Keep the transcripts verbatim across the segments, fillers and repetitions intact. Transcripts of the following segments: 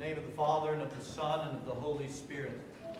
the name of the Father, and of the Son, and of the Holy Spirit.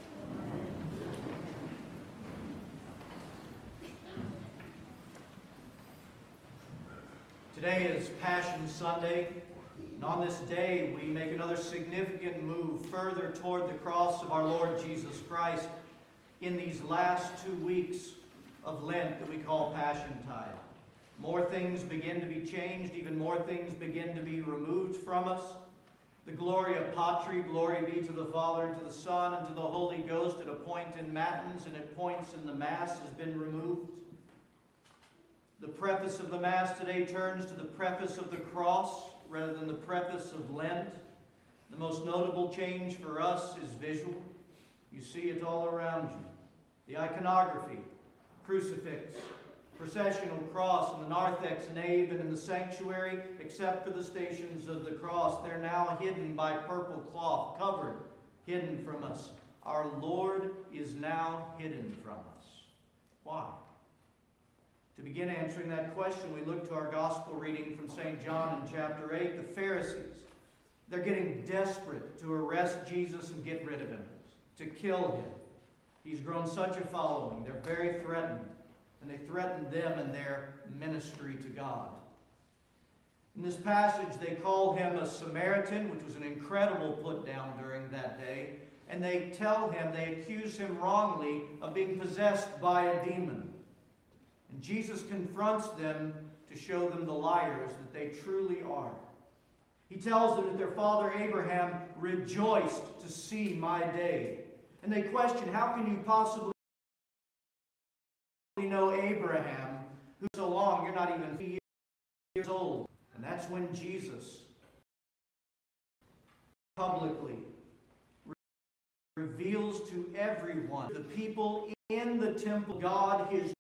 Today is Passion Sunday, and on this day we make another significant move further toward the cross of our Lord Jesus Christ in these last two weeks of Lent that we call Passiontide. More things begin to be changed, even more things begin to be removed from us. The Gloria Patri, glory be to the Father, and to the Son, and to the Holy Ghost, at a point in Matins and at points in the Mass has been removed. The preface of the Mass today turns to the preface of the cross rather than the preface of Lent. The most notable change for us is visual. You see it all around you. The iconography, crucifix, processional cross in the narthex nave and in the sanctuary, except for the Stations of the Cross, they're now hidden by purple cloth, covered, hidden from us. Our Lord is now hidden from us. Why? To begin answering that question, we look to our gospel reading from Saint John in chapter eight. The Pharisees, they're getting desperate to arrest Jesus and get rid of him, to kill him. He's grown such a following. They're very threatened, and they threaten them in their ministry to God. In this passage, they call him a Samaritan, which was an incredible put down during that day, and they tell him, they accuse him wrongly of being possessed by a demon. And Jesus confronts them to show them the liars that they truly are. He tells them that their father Abraham rejoiced to see my day. And they question, how can you possibly know Abraham, who's so long, you're not even years old? And that's when Jesus publicly reveals to everyone, the people in the temple, God, his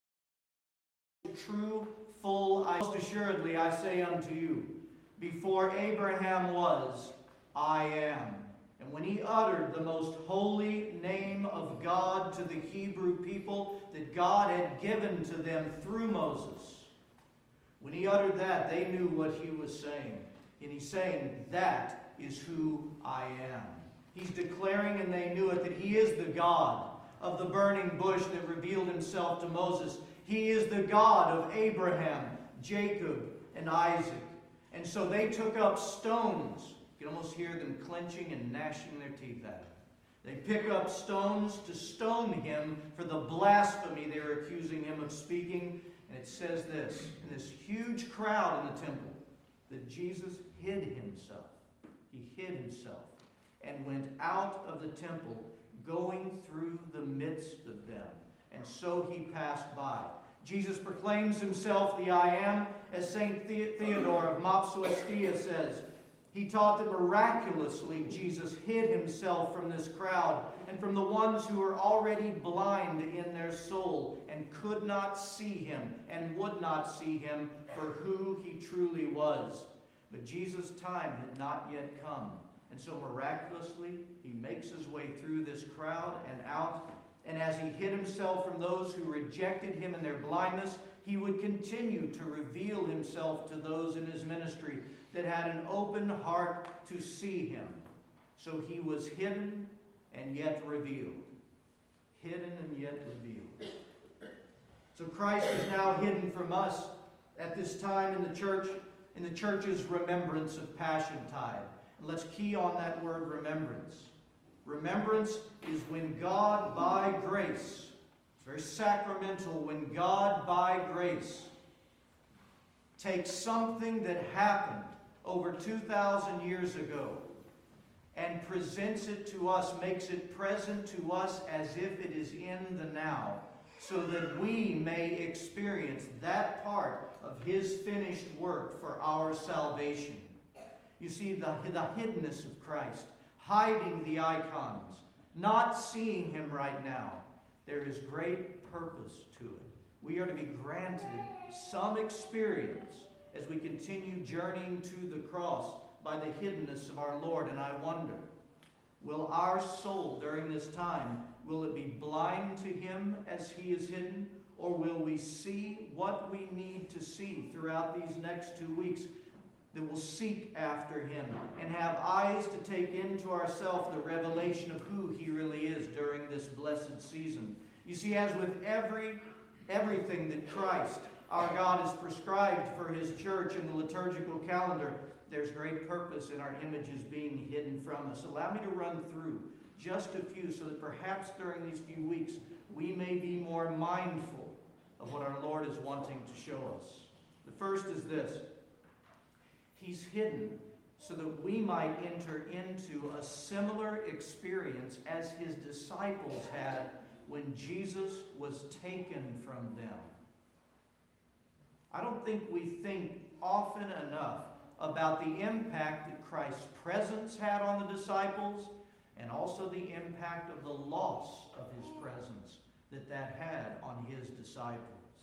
true, full, I most assuredly I say unto you, before Abraham was, I am. And when he uttered the most holy name of God to the Hebrew people that God had given to them through Moses, when he uttered that, they knew what he was saying. And he's saying, that is who I am. He's declaring, and they knew it, that he is the God of the burning bush that revealed himself to Moses. He is the God of Abraham, Jacob, and Isaac. And so they took up stones. You can almost hear them clenching and gnashing their teeth at him. They pick up stones to stone him for the blasphemy they were accusing him of speaking. And it says this, in this huge crowd in the temple, that Jesus hid himself. He hid himself and went out of the temple, going through the midst of them. And so he passed by. Jesus proclaims himself the I Am, as Saint Theodore of Mopsuestia says. He taught that miraculously Jesus hid himself from this crowd and from the ones who were already blind in their soul and could not see him and would not see him for who he truly was. But Jesus' time had not yet come. And so miraculously, he makes his way through this crowd and out. And as he hid himself from those who rejected him in their blindness, he would continue to reveal himself to those in his ministry that had an open heart to see him. So he was hidden and yet revealed. Hidden and yet revealed. So Christ is now hidden from us at this time in the church, in the church's remembrance of Passiontide. And let's key on that word remembrance. Remembrance is when God by grace, it's very sacramental, when God by grace takes something that happened over two thousand years ago and presents it to us, makes it present to us as if it is in the now, so that we may experience that part of his finished work for our salvation. You see, the, the hiddenness of Christ, hiding the icons, not seeing him right now, there is great purpose to it. We are to be granted some experience as we continue journeying to the cross by the hiddenness of our Lord. And I wonder, will our soul during this time, will it be blind to him as he is hidden? Or will we see what we need to see throughout these next two weeks? that will seek after him and have eyes to take into ourselves the revelation of who he really is during this blessed season. You see, as with every everything that Christ, our God, has prescribed for his church in the liturgical calendar, there's great purpose in our images being hidden from us. Allow me to run through just a few so that perhaps during these few weeks we may be more mindful of what our Lord is wanting to show us. The first is this. He's hidden so that we might enter into a similar experience as his disciples had when Jesus was taken from them. I don't think we think often enough about the impact that Christ's presence had on the disciples and also the impact of the loss of his presence that that had on his disciples.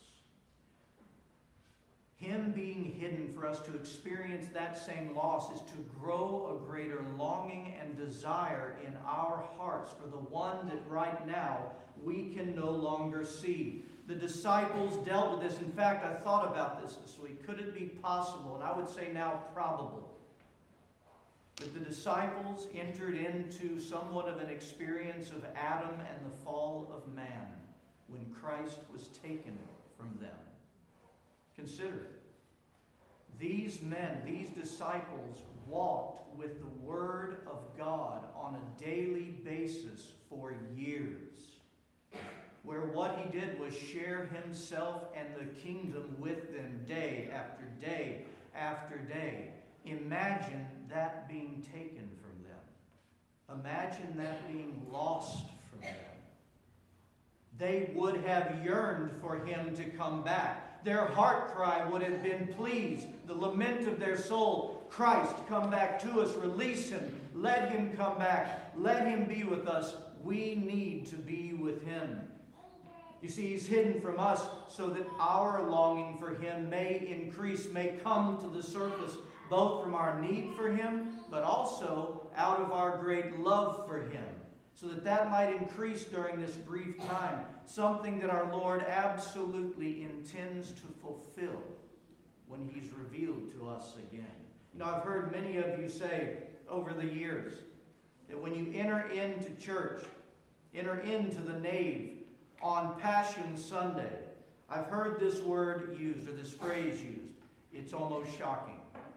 Him being hidden for us to experience that same loss is to grow a greater longing and desire in our hearts for the one that right now we can no longer see. The disciples dealt with this. In fact, I thought about this this week. Could it be possible, and I would say now probable, that the disciples entered into somewhat of an experience of Adam and the fall of man when Christ was taken from them? Consider it. These men, these disciples, walked with the Word of God on a daily basis for years, where what he did was share himself and the kingdom with them day after day after day. Imagine that being taken from them. Imagine that being lost from them. They would have yearned for him to come back. Their heart cry would have been, please, the lament of their soul, Christ, come back to us, release him, let him come back, let him be with us. We need to be with him. You see, he's hidden from us so that our longing for him may increase, may come to the surface, both from our need for him, but also out of our great love for him, so that that might increase during this brief time, something that our Lord absolutely intends to fulfill when he's revealed to us again. You know, I've heard many of you say over the years that when you enter into church, enter into the nave on Passion Sunday, I've heard this word used, or this phrase used, it's almost shocking.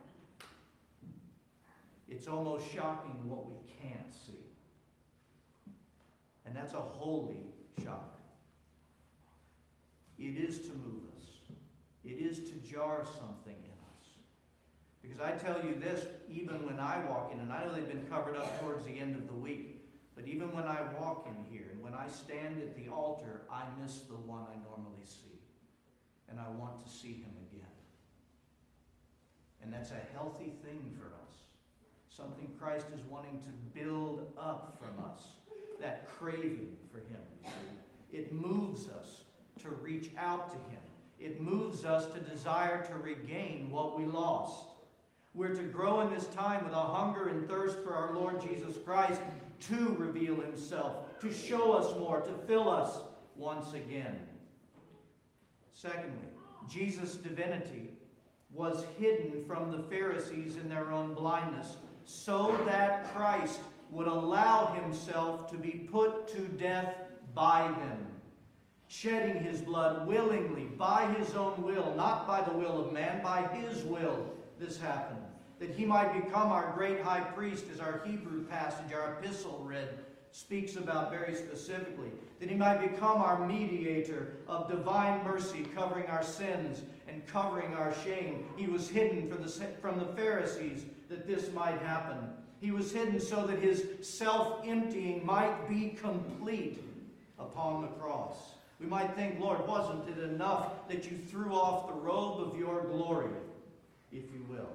It's almost shocking what we can't see. And that's a holy shock. It is to move us. It is to jar something in us. Because I tell you this, even when I walk in, and I know they've been covered up towards the end of the week, but even when I walk in here and when I stand at the altar, I miss the one I normally see. And I want to see him again. And that's a healthy thing for us. Something Christ is wanting to build up from us. That craving for him. It moves us to reach out to him. It moves us to desire to regain what we lost. We're to grow in this time with a hunger and thirst for our Lord Jesus Christ to reveal himself, to show us more, to fill us once again. Secondly, Jesus' divinity was hidden from the Pharisees in their own blindness, so that Christ would allow himself to be put to death by them, shedding his blood willingly, by his own will, not by the will of man, by his will this happened, that he might become our great high priest, as our Hebrew passage, our epistle read, speaks about very specifically, that he might become our mediator of divine mercy, covering our sins and covering our shame. He was hidden from the, from the Pharisees that this might happen. He was hidden so that his self-emptying might be complete upon the cross. We might think, Lord, wasn't it enough that you threw off the robe of your glory, if you will,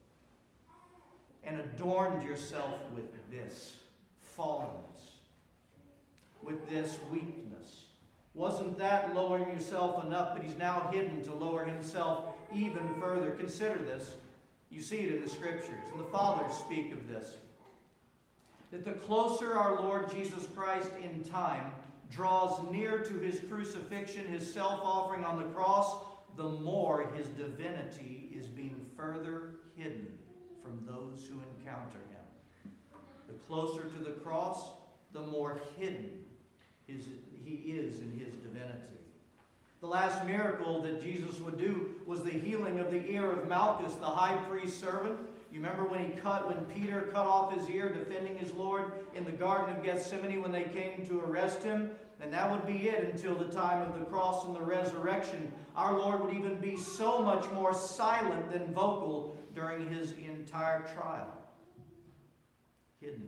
and adorned yourself with this fallenness, with this weakness? Wasn't that lowering yourself enough? But he's now hidden to lower himself even further. Consider this. You see it in the Scriptures, and the Fathers speak of this. That the closer our Lord Jesus Christ in time draws near to his crucifixion, his self-offering on the cross, the more his divinity is being further hidden from those who encounter him. The closer to the cross, the more hidden his, he is in his divinity. The last miracle that Jesus would do was the healing of the ear of Malchus, the high priest's servant. You remember when he cut, when Peter cut off his ear defending his Lord in the Garden of Gethsemane when they came to arrest him? And that would be it until the time of the cross and the resurrection. Our Lord would even be so much more silent than vocal during his entire trial. Hidden.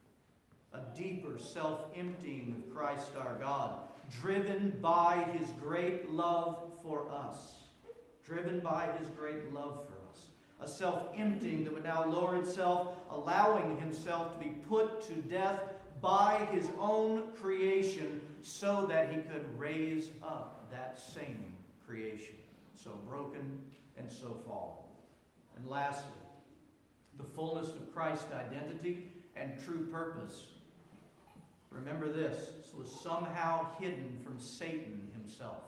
A deeper self-emptying of Christ our God, driven by his great love for us. Driven by his great love for us. A self-emptying that would now lower itself, allowing himself to be put to death by his own creation so that he could raise up that same creation, so broken and so fallen. And lastly, the fullness of Christ's identity and true purpose. Remember this, this was somehow hidden from Satan himself.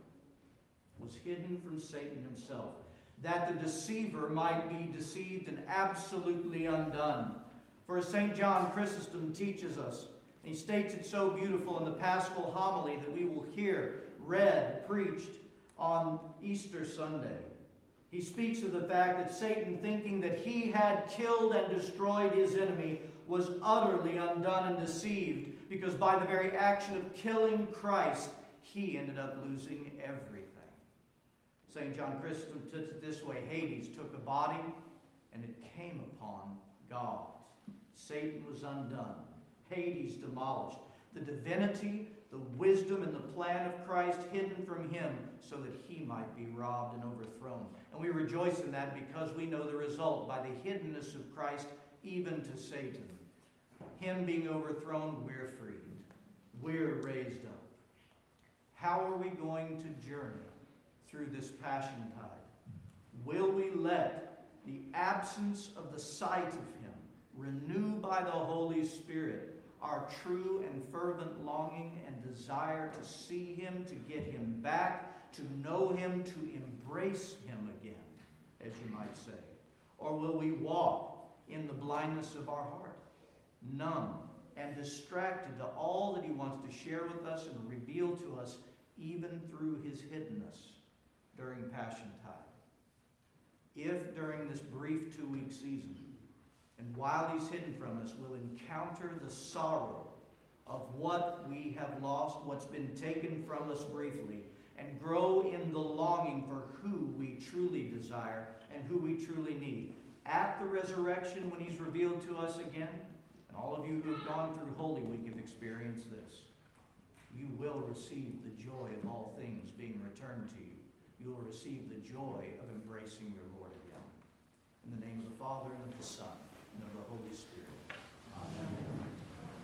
Was hidden from Satan himself. That the deceiver might be deceived and absolutely undone. For as Saint John Chrysostom teaches us, and he states it so beautiful in the Paschal homily that we will hear read, preached on Easter Sunday. He speaks of the fact that Satan, thinking that he had killed and destroyed his enemy, was utterly undone and deceived, because by the very action of killing Christ, he ended up losing everything. Saint John Chrysostom puts it this way: Hades took a body, and it came upon God. Satan was undone. Hades demolished. The divinity, the wisdom, and the plan of Christ hidden from him so that he might be robbed and overthrown. And we rejoice in that because we know the result by the hiddenness of Christ even to Satan. Him being overthrown, we're freed. We're raised up. How are we going to journey through this Passion Tide? Will we let the absence of the sight of him renew by the Holy Spirit our true and fervent longing and desire to see him, to get him back, to know him, to embrace him again, as you might say? Or will we walk in the blindness of our heart, numb and distracted to all that he wants to share with us and reveal to us, even through his hiddenness during Passion Tide? If during this brief two-week season, and while he's hidden from us, we'll encounter the sorrow of what we have lost, what's been taken from us briefly, and grow in the longing for who we truly desire and who we truly need. At the resurrection, when he's revealed to us again, and all of you who have gone through Holy Week have experienced this, you will receive the joy of all things being returned to you. You will receive the joy of embracing your Lord again. In the name of the Father, and of the Son, and of the Holy Spirit.